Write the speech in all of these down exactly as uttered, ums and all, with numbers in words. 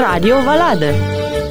Radio Valade.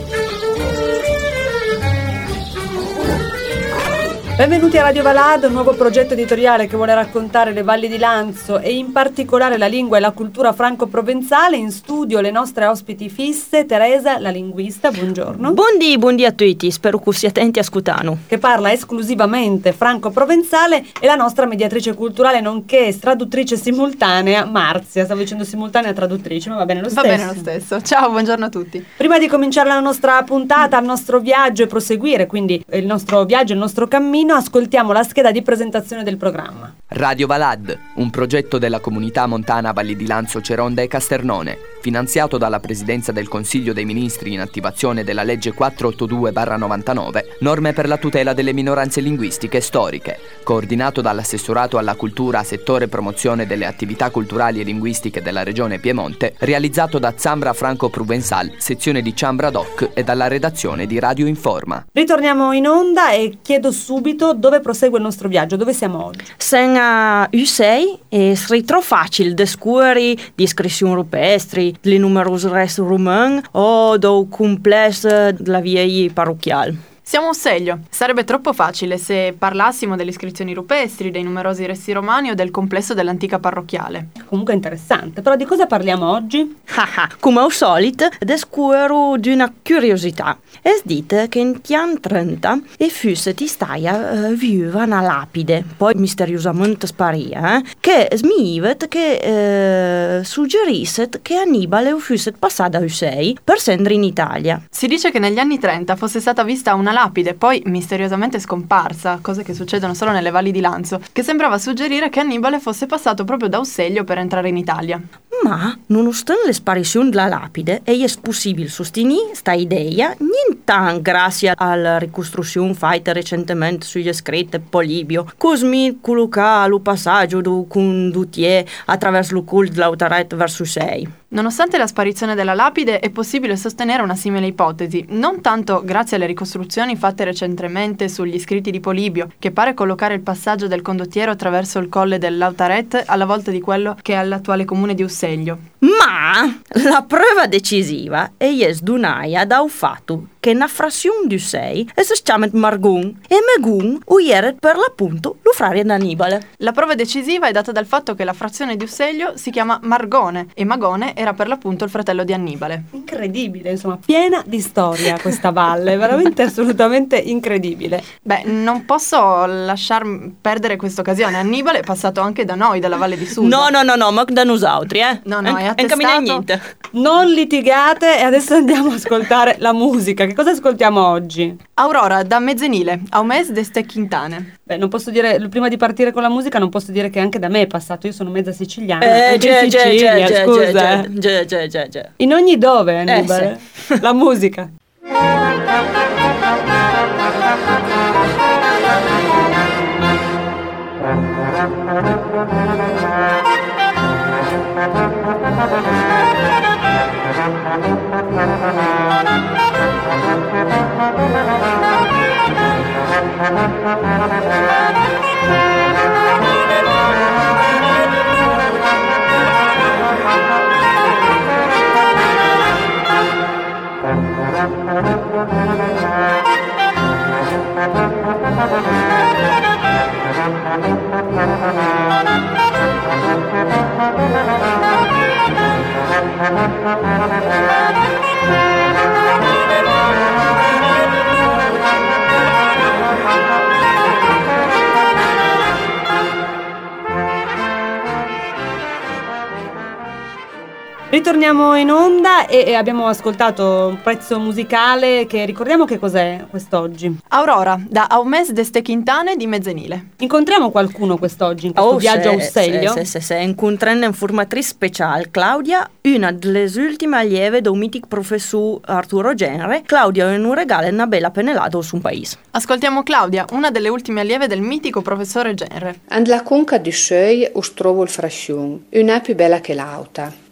Benvenuti a Radio Valade, un nuovo progetto editoriale che vuole raccontare le valli di Lanzo e in particolare la lingua e la cultura franco-provenzale. In studio le nostre ospiti fisse, Teresa, la linguista, buongiorno. Buondì, buondì a tutti, spero che siate attenti a scutano. Che parla esclusivamente franco-provenzale, e la nostra mediatrice culturale nonché traduttrice simultanea, Marzia. Stavo dicendo simultanea traduttrice, ma va bene lo stesso. Va bene lo stesso. Ciao, buongiorno a tutti. Prima di cominciare la nostra puntata, il nostro viaggio e proseguire, quindi il nostro viaggio, il nostro cammino, ascoltiamo la scheda di presentazione del programma. Radio Valad, un progetto della comunità montana Valli di Lanzo, Ceronda e Casternone, finanziato dalla Presidenza del Consiglio dei Ministri in attivazione della legge quattrocentottantadue novantanove, norme per la tutela delle minoranze linguistiche e storiche, coordinato dall'assessorato alla cultura, settore promozione delle attività culturali e linguistiche della regione Piemonte, realizzato da Zambra Franco Provenzal, sezione di Ciambra Doc, e dalla redazione di Radio Informa. Ritorniamo in onda e chiedo subito dove prosegue il nostro viaggio, dove siamo oggi. Sen a U sei e sarà facile descubrir descrizioni rupestri, le numerose resti romane o do complesso della vieille parrocchiale. Siamo a Usseglio. Sarebbe troppo facile se parlassimo delle iscrizioni rupestri, dei numerosi resti romani o del complesso dell'antica parrocchiale. Comunque interessante, però di cosa parliamo oggi? Come al solito, descubro di una curiosità. Es dite che in anni trenta e fosse ti staia uh, viva una lapide, poi misteriosamente sparia, eh, che smivet che uh, suggerisset che Annibale fosse passata a Usei per scendere in Italia. Si dice che negli anni trenta fosse stata vista una lapide, poi misteriosamente scomparsa, cose che succedono solo nelle valli di Lanzo, che sembrava suggerire che Annibale fosse passato proprio da Usseglio per entrare in Italia. Ma, nonostante le sparizioni della lapide, è possibile sostenere sta idea niente grazie alla ricostruzione fatta recentemente sugli scritti Polibio, così colloca lo passaggio del condottiere attraverso il culto dell'autoret verso sei. Nonostante la sparizione della lapide, è possibile sostenere una simile ipotesi, non tanto grazie alle ricostruzioni fatte recentemente sugli scritti di Polibio, che pare collocare il passaggio del condottiero attraverso il colle dell'Autaret alla volta di quello che è l'attuale comune di Usseglio. Ma la prova decisiva è yes Dunaia da un fatto che una frazione di sei è si chiama Margun e Megun uiere per l'appunto lo frare d'Annibale. La prova decisiva è data dal fatto che la frazione di Usseglio si chiama Margone e Magone era per l'appunto il fratello di Annibale. Incredibile, insomma, piena di storia questa valle, veramente assolutamente incredibile. Beh, non posso lasciar perdere questa occasione. Annibale è passato anche da noi, dalla Valle di Susa. No, no, no, no, ma da nosaltri, eh? No, no, è attestato. attestato. Non litigate e adesso andiamo ad ascoltare la musica. Che cosa ascoltiamo oggi? Aurora, da Mezzenile, Aumes d'Este Quintane. Beh, non posso dire, prima di partire con la musica, non posso dire che anche da me è passato. Io sono mezza siciliana. Eh, anche già, in già, Sicilia, già, scusa. già, eh. già, già, già, già. In ogni dove, Annibale? Eh, sì. La musica. Ritorniamo in onda e, e abbiamo ascoltato un pezzo musicale che ricordiamo che cos'è quest'oggi. Aurora, da Aumes d'Este Quintane di Mezzenile. Incontriamo qualcuno quest'oggi in questo Oh, viaggio se, a Usseglio? Se, se, se, incontrando informatrice speciale Claudia, una delle ultime allieve del mitico professor Arturo Genere. Claudia non regala una bella pennellata su un paese. Ascoltiamo Claudia, una delle ultime allieve del mitico professore Genere. And la conca di Usseglio us trovo il frasciun, una più bella che l'altra.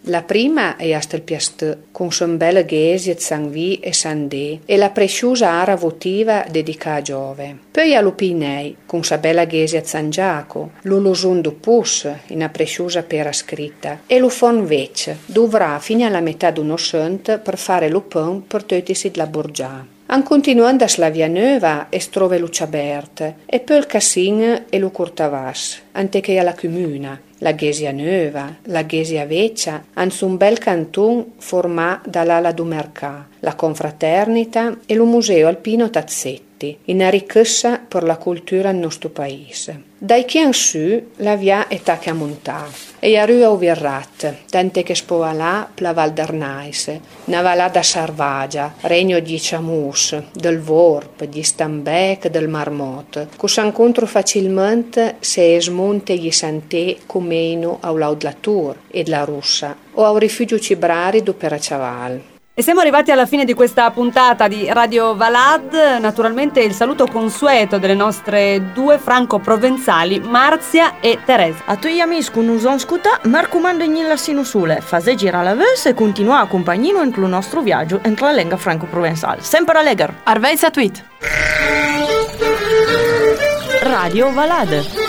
La prima è a Stelpiastè, con son belle ghesi, Sanvi e Sandè, e la preciosa ara votiva dedicata a Giove. Poi a Lupinei, con sa bella ghesi a San Giaco, l'Olosondo Pus, in una preciosa pera scritta, e lo Fon Vec, dovrà fino alla metà d'uno cent per fare lo pan per tutti la Borgia. An continuando a Slavia Nuova e strove Luciabert, e poi il Cassin e lo Curtavas, ante che alla Comuna. La Ghesia Nuova, la Ghesia Vecchia, hanno un bel canton formato dall'ala du Mercà, la Confraternita e lo Museo Alpino Tazzetti, in ricchezza per la cultura del nostro paese. Dai chi in su, la via è tacca a montare, e a Rua Uvirrat, tante che spoa là, la Val d'Arnais, Navalà da Sarvagia, regno di Ciamus, del Vorp, di Stambec, del Marmot, che s'incontro facilmente se smonte gli santè comeno a Laudlatur e la Russa, o a un rifugio cibrari do Peraciaval. E siamo arrivati alla fine di questa puntata di Radio Valad. Naturalmente il saluto consueto delle nostre due franco-provenzali, Marzia e Teresa. A tutti gli amici che non sono scuta, mi raccomando in la sinusule, fate girare la vese e continua a accompagnare in il nostro viaggio entro la lingua franco-provenzale. Sempre a Legar. Arveis a tweet. Radio Valad.